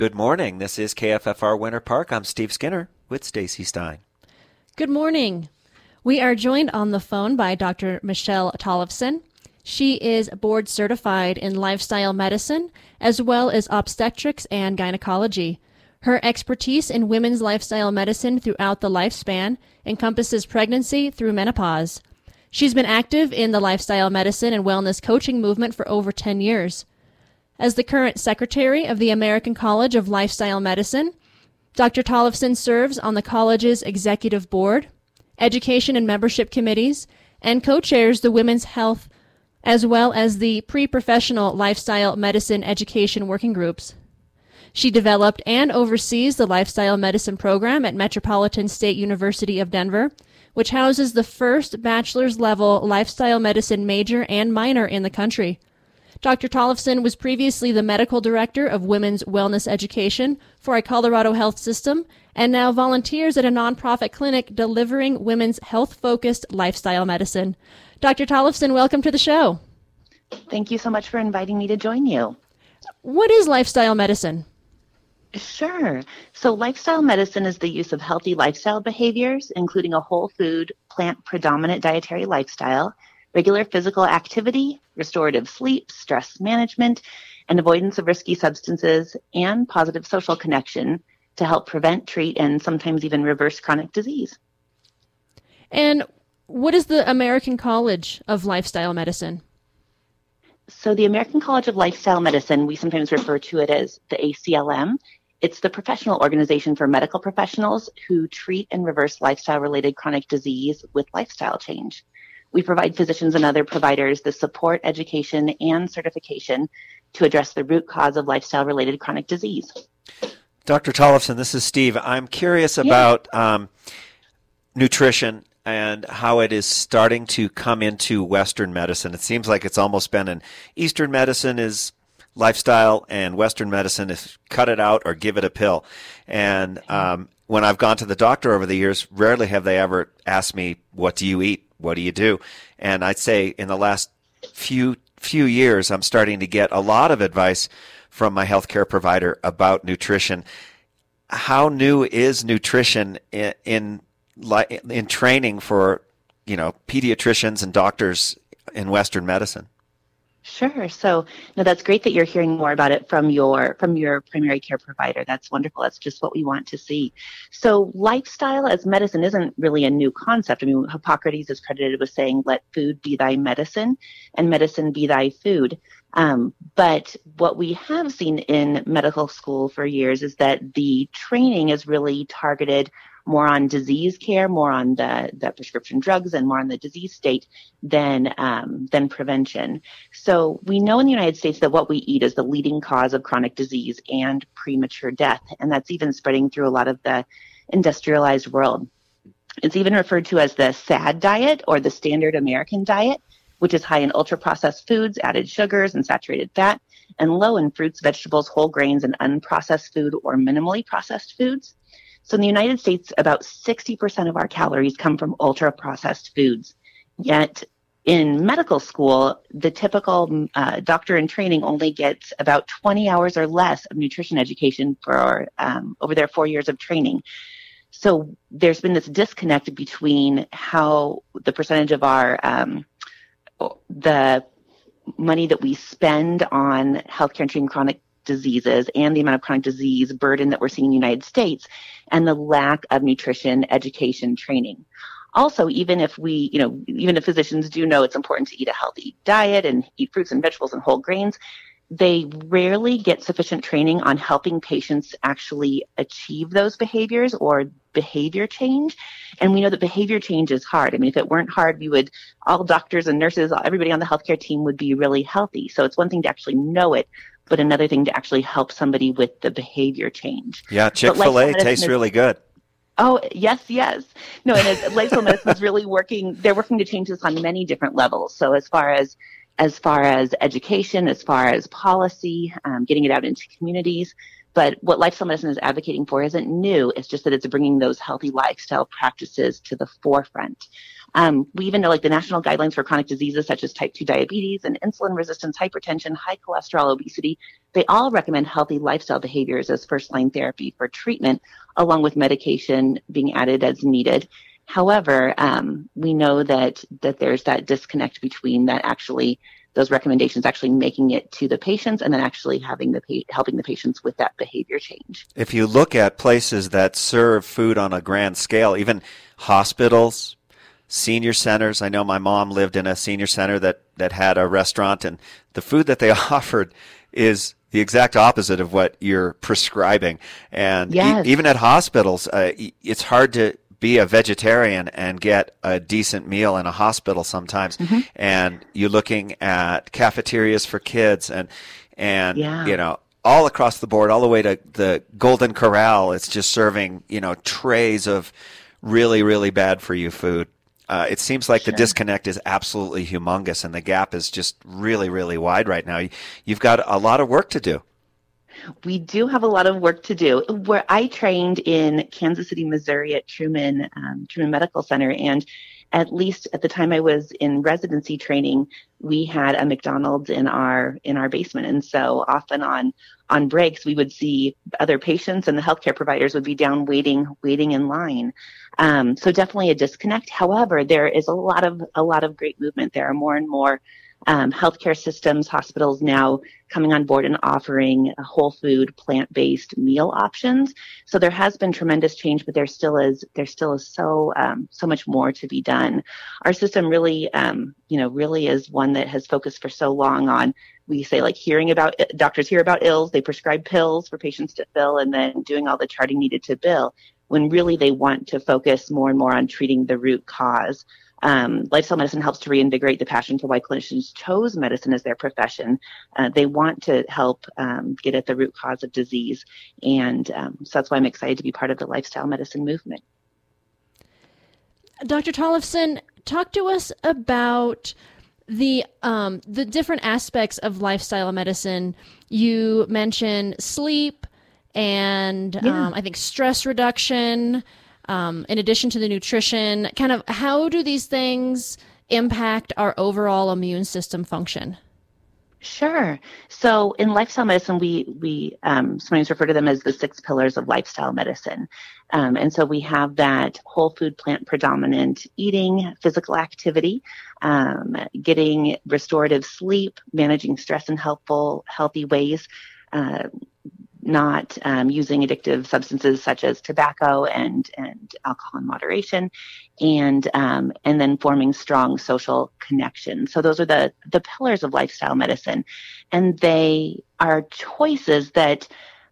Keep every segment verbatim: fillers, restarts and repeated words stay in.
Good morning. This is K F F R Winter Park. I'm Steve Skinner with Stacy Stein. Good morning. We are joined on the phone by Doctor Michelle Tollefson. She is board certified in lifestyle medicine as well as obstetrics and gynecology. Her expertise in women's lifestyle medicine throughout the lifespan encompasses pregnancy through menopause. She's been active in the lifestyle medicine and wellness coaching movement for over ten years. As the current secretary of the American College of Lifestyle Medicine, Doctor Tollefson serves on the college's executive board, education and membership committees, and co-chairs the Women's Health as well as the pre-professional lifestyle medicine education working groups. She developed and oversees the lifestyle medicine program at Metropolitan State University of Denver, which houses the first bachelor's level lifestyle medicine major and minor in the country. Doctor Tollefson was previously the medical director of women's wellness education for a Colorado health system and now volunteers at a nonprofit clinic delivering women's health-focused lifestyle medicine. Doctor Tollefson, welcome to the show. Thank you so much for inviting me to join you. What is lifestyle medicine? Sure. So lifestyle medicine is the use of healthy lifestyle behaviors, including a whole food, plant-predominant dietary lifestyle, regular physical activity, restorative sleep, stress management, and avoidance of risky substances, and positive social connection to help prevent, treat, and sometimes even reverse chronic disease. And what is the American College of Lifestyle Medicine? So the American College of Lifestyle Medicine, we sometimes refer to it as the A C L M. It's the professional organization for medical professionals who treat and reverse lifestyle-related chronic disease with lifestyle change. We provide physicians and other providers the support, education, and certification to address the root cause of lifestyle-related chronic disease. Doctor Tollefson, this is Steve. I'm curious about yeah. um, nutrition and how it is starting to come into Western medicine. It seems like it's almost been an Eastern medicine is lifestyle and Western medicine is cut it out or give it a pill. And um, when I've gone to the doctor over the years, rarely have they ever asked me, what do you eat? What do you do? And I'd say in the last few few years, I'm starting to get a lot of advice from my healthcare provider about nutrition. How new is nutrition in in, in training for, you know, pediatricians and doctors in Western medicine? Sure. So, no, that's great that you're hearing more about it from your from your primary care provider. That's wonderful. That's just what we want to see. So, lifestyle as medicine isn't really a new concept. I mean, Hippocrates is credited with saying, "Let food be thy medicine, and medicine be thy food." Um, but what we have seen in medical school for years is that the training is really targeted more on disease care, more on the, the prescription drugs, and more on the disease state than um, than prevention. So we know in the United States that what we eat is the leading cause of chronic disease and premature death, and that's even spreading through a lot of the industrialized world. It's even referred to as the SAD diet or the standard American diet, which is high in ultra-processed foods, added sugars, and saturated fat, and low in fruits, vegetables, whole grains, and unprocessed food or minimally processed foods. So in the United States, about sixty percent of our calories come from ultra-processed foods. Yet in medical school, the typical uh, doctor in training only gets about twenty hours or less of nutrition education for um, over their four years of training. So there's been this disconnect between how the percentage of our um, the money that we spend on healthcare and treating chronic diseases and the amount of chronic disease burden that we're seeing in the United States and the lack of nutrition education training. Also, even if we, you know, even if physicians do know it's important to eat a healthy diet and eat fruits and vegetables and whole grains, they rarely get sufficient training on helping patients actually achieve those behaviors or behavior change. And we know that behavior change is hard. I mean, if it weren't hard, we would, all doctors and nurses, everybody on the healthcare team would be really healthy. So it's one thing to actually know it, but another thing to actually help somebody with the behavior change. Yeah, Chick-fil-A tastes really good. Oh, yes, yes. No, and as lifestyle medicine is really working, they're working to change this on many different levels. So as far as as far as education, as far as policy, um, getting it out into communities. But what lifestyle medicine is advocating for isn't new. It's just that it's bringing those healthy lifestyle practices to the forefront. Um, we even know like the national guidelines for chronic diseases such as type two diabetes and insulin resistance, hypertension, high cholesterol, obesity, they all recommend healthy lifestyle behaviors as first-line therapy for treatment, along with medication being added as needed. However, um, we know that that there's that disconnect between that actually those recommendations actually making it to the patients and then actually having the pa- helping the patients with that behavior change. If you look at places that serve food on a grand scale, even hospitals, senior centers. I know my mom lived in a senior center that, that had a restaurant, and the food that they offered is the exact opposite of what you're prescribing. And yes. e- even at hospitals, uh, it's hard to be a vegetarian and get a decent meal in a hospital sometimes. Mm-hmm. And you're looking at cafeterias for kids and, and, yeah. you know, all across the board, all the way to the Golden Corral. It's just serving, you know, trays of really, really bad for you food. Uh, it seems like sure. the disconnect is absolutely humongous, and the gap is just really, really wide right now. You've got a lot of work to do. We do have a lot of work to do. Where I trained in Kansas City, Missouri at Truman, um, Truman Medical Center, and at least at the time I was in residency training, we had a McDonald's in our in our basement. And so often on on breaks, we would see other patients and the healthcare providers would be down waiting waiting in line. Um, so definitely a disconnect. However, there is a lot of a lot of great movement. There are more and more um, healthcare systems, hospitals now coming on board and offering whole food, plant-based meal options. So there has been tremendous change, but there still is there still is so um, so much more to be done. Our system really, um, you know, really is one that has focused for so long on, we say like hearing about doctors hear about ills, they prescribe pills for patients to fill, and then doing all the charting needed to bill. When really they want to focus more and more on treating the root cause. Um, lifestyle medicine helps to reinvigorate the passion for why clinicians chose medicine as their profession. Uh, they want to help um, get at the root cause of disease. And um, so that's why I'm excited to be part of the lifestyle medicine movement. Doctor Tollefson, talk to us about the um, the different aspects of lifestyle medicine. You mentioned sleep and yeah. um, I think stress reduction. Um, in addition to the nutrition, kind of how do these things impact our overall immune system function? Sure. So in lifestyle medicine, we we um, sometimes refer to them as the six pillars of lifestyle medicine. Um, and so we have that whole food, plant predominant eating, physical activity, um, getting restorative sleep, managing stress in helpful, healthy ways, uh, not um, using addictive substances such as tobacco and, and alcohol in moderation, and um, and then forming strong social connections. So those are the, the pillars of lifestyle medicine. And they are choices that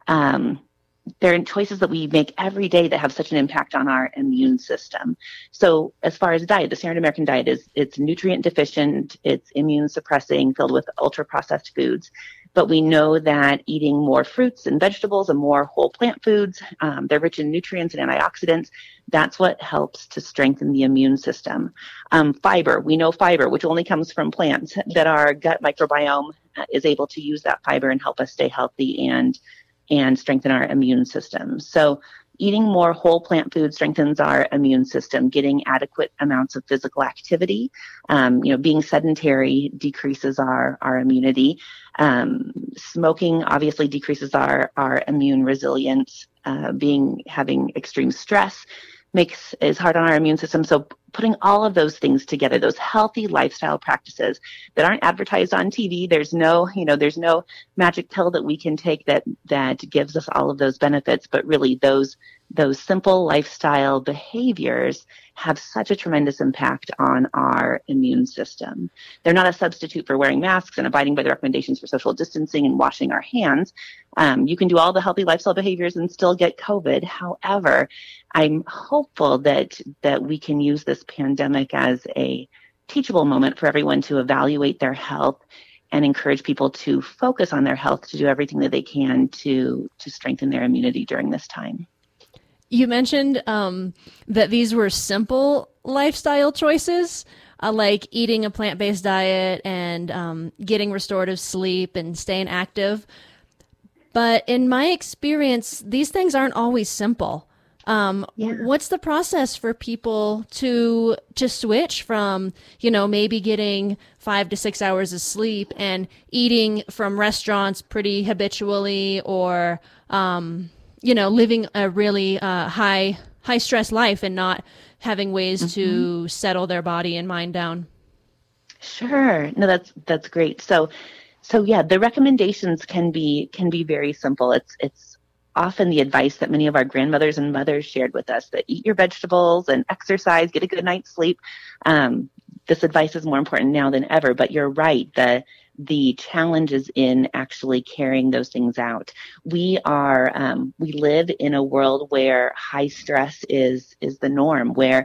um, they're choices that we make every day that have such an impact on our immune system. So as far as diet, the standard American diet is it's nutrient deficient, it's immune suppressing, filled with ultra processed foods. But we know that eating more fruits and vegetables and more whole plant foods, um, they're rich in nutrients and antioxidants. That's what helps to strengthen the immune system. Um, fiber, we know fiber, which only comes from plants, that our gut microbiome is able to use that fiber and help us stay healthy and and strengthen our immune system. So eating more whole plant food strengthens our immune system. Getting adequate amounts of physical activity, um, you know, being sedentary decreases our, our immunity. Um, smoking obviously decreases our, our immune resilience. Uh, being, having extreme stress makes, is hard on our immune system. So putting all of those things together, those healthy lifestyle practices that aren't advertised on T V, there's no, you know, there's no magic pill that we can take that, that gives us all of those benefits, but really those, those simple lifestyle behaviors have such a tremendous impact on our immune system. They're not a substitute for wearing masks and abiding by the recommendations for social distancing and washing our hands. Um, you can do all the healthy lifestyle behaviors and still get COVID. However, I'm hopeful that, that we can use this pandemic as a teachable moment for everyone to evaluate their health and encourage people to focus on their health, to do everything that they can to, to strengthen their immunity during this time. You mentioned um, that these were simple lifestyle choices, uh, like eating a plant-based diet and um, getting restorative sleep and staying active. But in my experience, these things aren't always simple. Um, Yeah. What's the process for people to to switch from, you know, maybe getting five to six hours of sleep and eating from restaurants pretty habitually, or um, you know, living a really uh, high high stress life and not having ways mm-hmm. to settle their body and mind down? Sure. No, that's that's great. So, so yeah, the recommendations can be can be very simple. It's it's often the advice that many of our grandmothers and mothers shared with us, that eat your vegetables and exercise, get a good night's sleep. Um, this advice is more important now than ever, but you're right. The, the challenge is in actually carrying those things out. We are, um, we live in a world where high stress is, is the norm, where,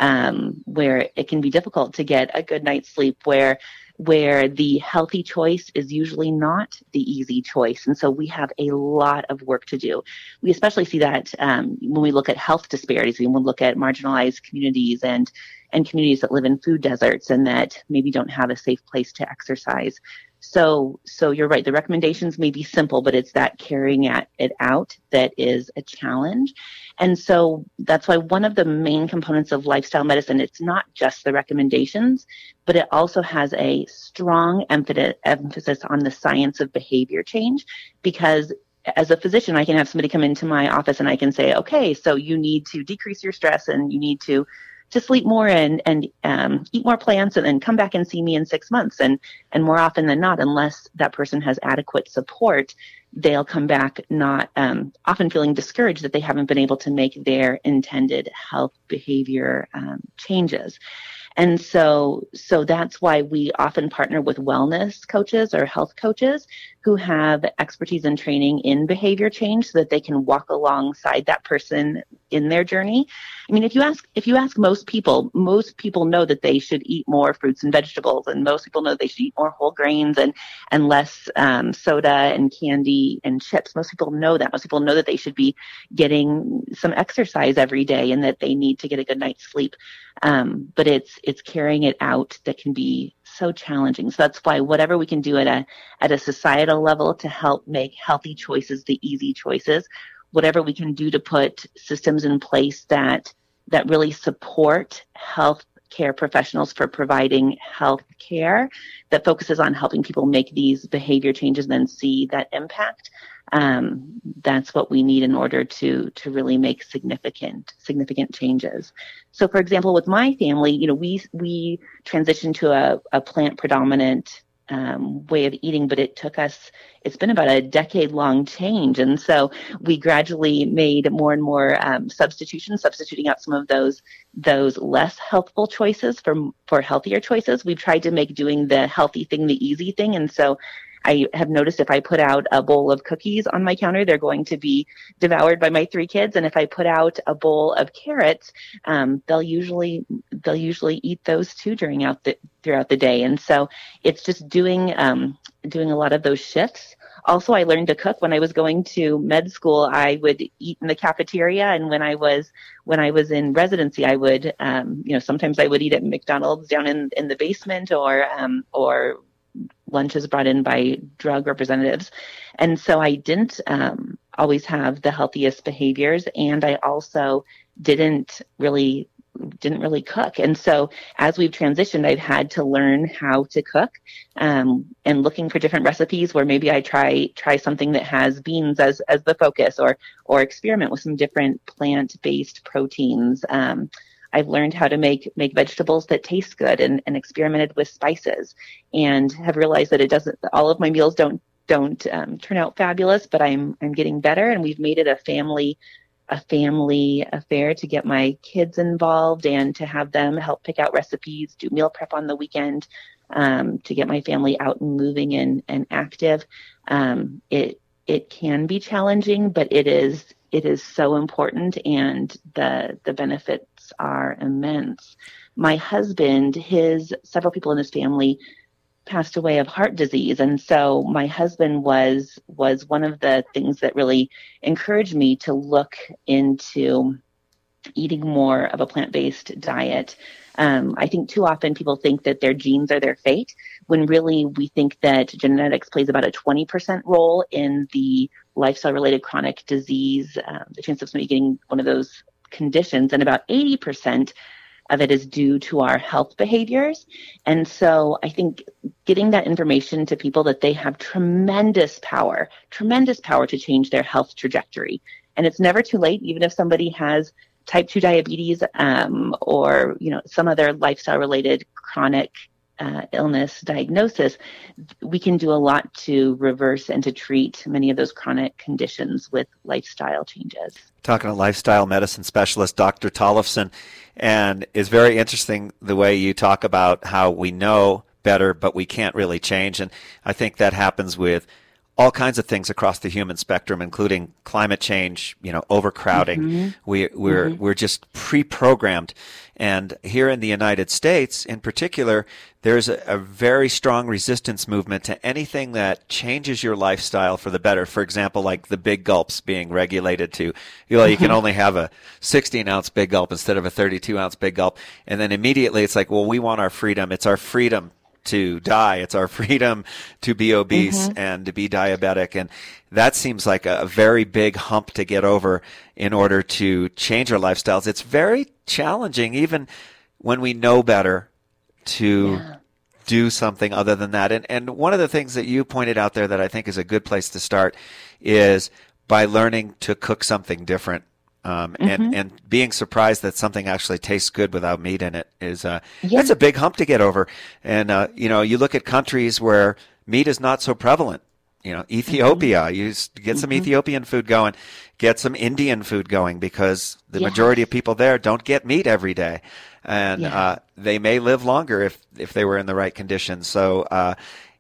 um, where it can be difficult to get a good night's sleep, where where the healthy choice is usually not the easy choice. And so we have a lot of work to do. We especially see that um, when we look at health disparities, when we look at marginalized communities and, and communities that live in food deserts and that maybe don't have a safe place to exercise. So, so you're right. The recommendations may be simple, but it's that carrying it out that is a challenge. And so that's why one of the main components of lifestyle medicine, it's not just the recommendations, but it also has a strong emphasis on the science of behavior change. Because as a physician, I can have somebody come into my office and I can say, okay, so you need to decrease your stress and you need to to sleep more and, and um, eat more plants, and then come back and see me in six months. And, and more often than not, unless that person has adequate support, they'll come back not um, often feeling discouraged that they haven't been able to make their intended health behavior um, changes. And so, so that's why we often partner with wellness coaches or health coaches who have expertise and training in behavior change, so that they can walk alongside that person in their journey. I mean, if you ask, if you ask most people, most people know that they should eat more fruits and vegetables, and most people know they should eat more whole grains and, and less um, soda and candy and chips. Most people know that. Most people know that they should be getting some exercise every day and that they need to get a good night's sleep. Um, but it's, it's carrying it out that can be so challenging. So that's why whatever we can do at a, at a societal level to help make healthy choices the easy choices, whatever we can do to put systems in place that, that really support health care professionals for providing health care, that focuses on helping people make these behavior changes and then see that impact. Um, that's what we need in order to, to really make significant, significant changes. So for example, with my family, you know, we, we transitioned to a, a plant predominant Um, way of eating, but it took us, it's been about a decade long change. And so we gradually made more and more um, substitutions, substituting out some of those, those less healthful choices for, for healthier choices. We've tried to make doing the healthy thing the easy thing. And so I have noticed if I put out a bowl of cookies on my counter, they're going to be devoured by my three kids. And if I put out a bowl of carrots, um, they'll usually they'll usually eat those too during out the throughout the day. And so it's just doing um, doing a lot of those shifts. Also, I learned to cook when I was going to med school. I would eat in the cafeteria, and when I was when I was in residency, I would um, you know sometimes I would eat at McDonald's down in, in the basement, or um, or lunches brought in by drug representatives. And so I didn't um, always have the healthiest behaviors, and I also didn't really didn't really cook. And so as we've transitioned, I've had to learn how to cook, um, and looking for different recipes where maybe I try try something that has beans as as the focus, or or experiment with some different plant-based proteins. Um, I've learned how to make, make vegetables that taste good, and, and experimented with spices, and have realized that it doesn't, all of my meals don't, don't um, turn out fabulous, but I'm, I'm getting better. And we've made it a family, a family affair to get my kids involved and to have them help pick out recipes, do meal prep on the weekend, um, to get my family out and moving and, and active. Um, it, it can be challenging, but it is, it is so important, and the, the benefits are immense. My husband, his several people in his family passed away of heart disease. And so my husband was, was one of the things that really encouraged me to look into eating more of a plant-based diet. Um, I think too often people think that their genes are their fate, when really we think that genetics plays about a twenty percent role in the lifestyle-related chronic disease, um, the chance of somebody getting one of those conditions, and about eighty percent of it is due to our health behaviors. And so I think getting that information to people that they have tremendous power, tremendous power to change their health trajectory. And it's never too late, even if somebody has type two diabetes um, or, you know, some other lifestyle-related chronic uh, illness diagnosis, we can do a lot to reverse and to treat many of those chronic conditions with lifestyle changes. Talking to lifestyle medicine specialist Doctor Tollefson, and it's very interesting the way you talk about how we know better, but we can't really change. And I think that happens with all kinds of things across the human spectrum, including climate change, you know, overcrowding. Mm-hmm. We, we're mm-hmm. we're just pre-programmed. And here in the United States, in particular, there's a, a very strong resistance movement to anything that changes your lifestyle for the better. For example, like the big gulps being regulated to, you know, you can only have a sixteen ounce big gulp instead of a thirty-two ounce big gulp. And then immediately it's like, well, we want our freedom. It's our freedom to die. It's our freedom to be obese mm-hmm. and to be diabetic. And that seems like a, a very big hump to get over in order to change our lifestyles. It's very challenging, even when we know better, to yeah. do something other than that. And, and one of the things that you pointed out there that I think is a good place to start is by learning to cook something different. Um, mm-hmm. and, and being surprised that something actually tastes good without meat in it is, uh, yeah. that's a big hump to get over. And, uh, you know, you look at countries where meat is not so prevalent, you know, Ethiopia, mm-hmm. you get some mm-hmm. Ethiopian food going, get some Indian food going, because the yes. majority of people there don't get meat every day. And, yeah. uh, they may live longer if, if they were in the right conditions. So, uh,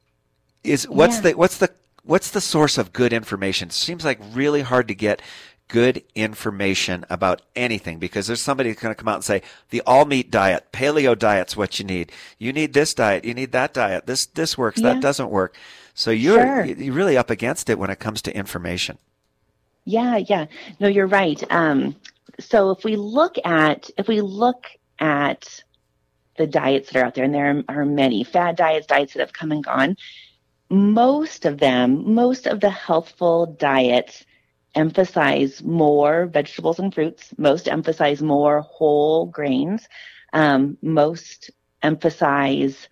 is, what's yeah. the, what's the, what's the source of good information? It seems like really hard to get good information about anything, because there's somebody who's going to come out and say the all meat diet, paleo diet's what you need. You need this diet. You need that diet. This, this works. Yeah. That doesn't work. So you're, sure. you're really up against it when it comes to information. Yeah. Yeah. No, you're right. Um, so if we look at, if we look at the diets that are out there, and there are many fad diets, diets that have come and gone, most of them, most of the healthful diets emphasize more vegetables and fruits. Most emphasize more whole grains. Um, most emphasize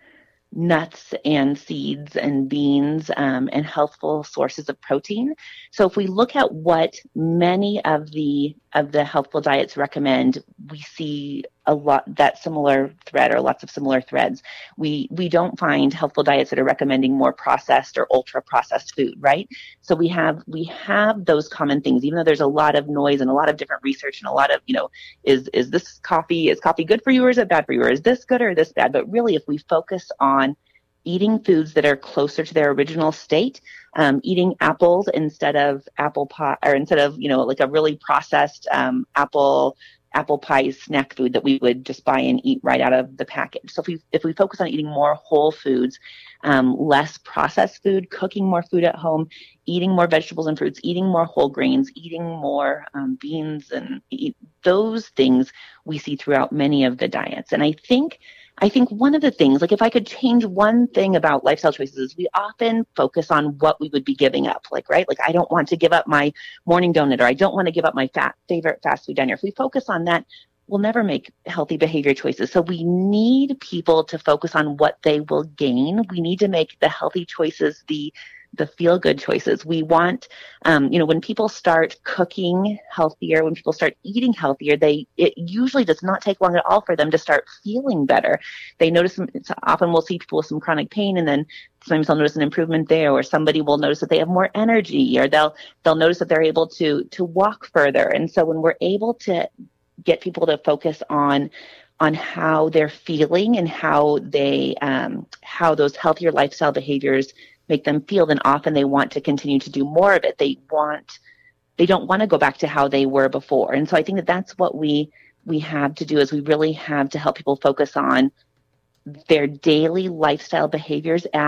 nuts and seeds and beans um, and healthful sources of protein. So if we look at what many of the of the healthful diets recommend, we see a lot that similar thread, or lots of similar threads. We we don't find healthful diets that are recommending more processed or ultra processed food, right? So we have we have those common things, even though there's a lot of noise and a lot of different research and a lot of, you know, is is this coffee, is coffee good for you or is it bad for you? Or is this good or is this bad? But really, if we focus on eating foods that are closer to their original state, um, eating apples instead of apple pie, or instead of, you know, like a really processed um, apple apple pie snack food that we would just buy and eat right out of the package. So if we if we focus on eating more whole foods, um, less processed food, cooking more food at home, eating more vegetables and fruits, eating more whole grains, eating more um, beans, and eat, those things we see throughout many of the diets. And I think I think one of the things, like if I could change one thing about lifestyle choices, is we often focus on what we would be giving up. Like, right? Like, I don't want to give up my morning donut, or I don't want to give up my fat, favorite fast food diner. If we focus on that, we'll never make healthy behavior choices. So we need people to focus on what they will gain. We need to make the healthy choices the the feel-good choices. We want, um, you know, when people start cooking healthier, when people start eating healthier, they, it usually does not take long at all for them to start feeling better. They notice, some, it's often we'll see people with some chronic pain, and then sometimes they'll notice an improvement there, or somebody will notice that they have more energy, or they'll, they'll notice that they're able to, to walk further. And so when we're able to get people to focus on on how they're feeling and how they, um, how those healthier lifestyle behaviors make them feel, then often they want to continue to do more of it. They want, they don't want to go back to how they were before. And so I think that that's what we, we have to do, is we really have to help people focus on their daily lifestyle behaviors add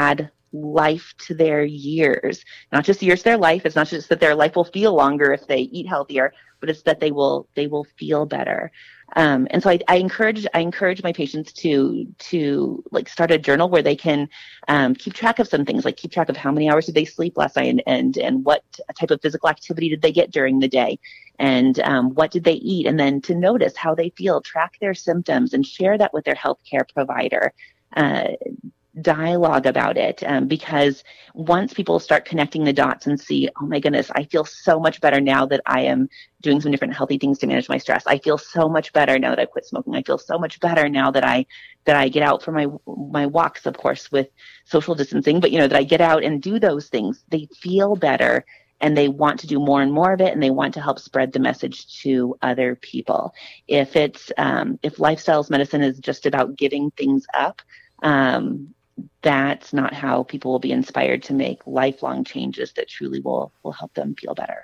life to their years, not just years to their life. It's not just that their life will feel longer if they eat healthier, but it's that they will they will feel better. Um, and so I, I encourage I encourage my patients to to like start a journal where they can um, keep track of some things, like keep track of how many hours did they sleep last night, and and, and what type of physical activity did they get during the day, and um, what did they eat, and then to notice how they feel, track their symptoms, and share that with their healthcare provider. Uh, dialogue about it, um, because once people start connecting the dots and see, oh my goodness, I feel so much better now that I am doing some different healthy things to manage my stress. I feel so much better now that I quit smoking. I feel so much better now that I that I get out for my my walks, of course, with social distancing, but you know, that I get out and do those things. They feel better, and they want to do more and more of it, and they want to help spread the message to other people. If it's um, if lifestyles medicine is just about giving things up, um, that's not how people will be inspired to make lifelong changes that truly will will help them feel better.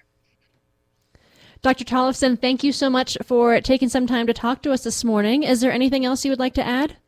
Doctor Tollefson, thank you so much for taking some time to talk to us this morning. Is there anything else you would like to add?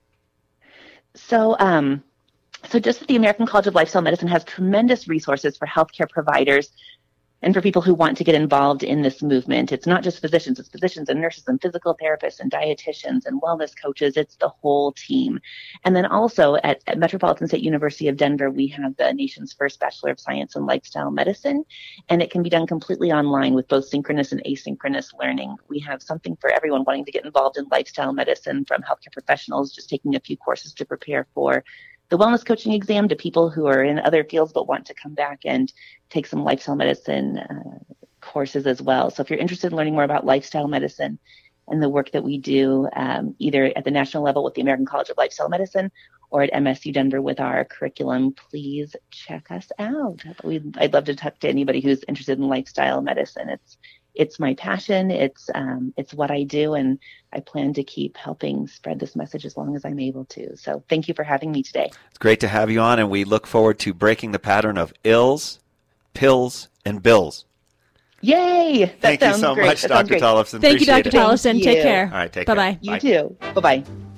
So, um, so just that the American College of Lifestyle Medicine has tremendous resources for healthcare providers and for people who want to get involved in this movement. It's not just physicians, it's physicians and nurses and physical therapists and dietitians and wellness coaches. It's the whole team. And then also at, at Metropolitan State University of Denver, we have the nation's first Bachelor of Science in Lifestyle Medicine, and it can be done completely online with both synchronous and asynchronous learning. We have something for everyone wanting to get involved in lifestyle medicine, from healthcare professionals just taking a few courses to prepare for the wellness coaching exam, to people who are in other fields but want to come back and take some lifestyle medicine uh, courses as well. So if you're interested in learning more about lifestyle medicine and the work that we do, um, either at the national level with the American College of Lifestyle Medicine or at M S U Denver with our curriculum, please check us out. We'd, I'd love to talk to anybody who's interested in lifestyle medicine. It's It's my passion. It's um, it's what I do, and I plan to keep helping spread this message as long as I'm able to. So thank you for having me today. It's great to have you on, and we look forward to breaking the pattern of ills, pills, and bills. Yay! That Thank you so great. much, That Doctor Tollefson. Thank you, Doctor it. Tollefson. Take care. All right, take Bye-bye. care. You too. Bye-bye.